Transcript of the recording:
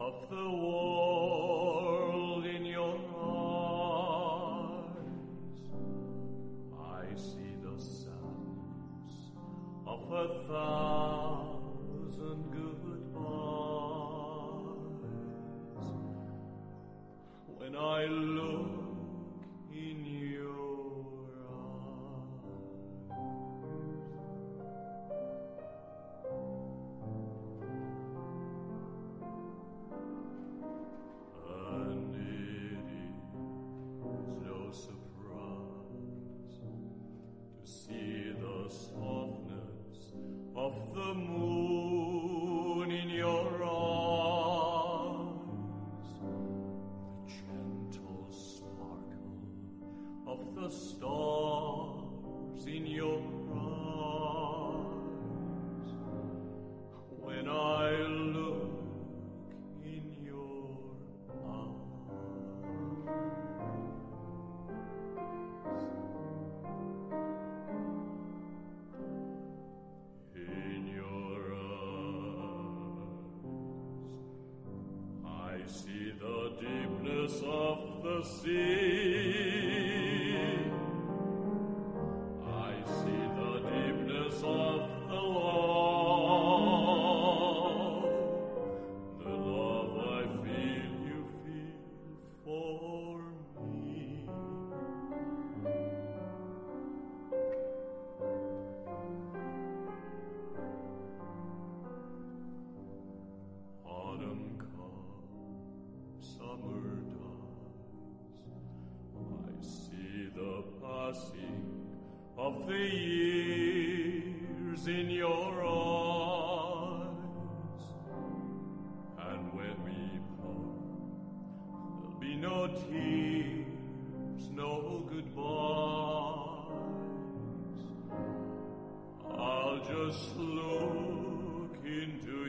of the world in your eyes. I see the sadness of 1,000 goodbyes. When I look in your eyes, and it is no surprise to see the softness of the moon in your eyes, the gentle sparkle of the stars in your eyes. When I look in your eyes, in your eyes, I see the deepness of the sea. I see the deepness of the love I feel you feel for me. Autumn comes, summer dies. I see the passing of the years in your eyes. And when we part, there'll be no tears, no goodbyes. I'll just look into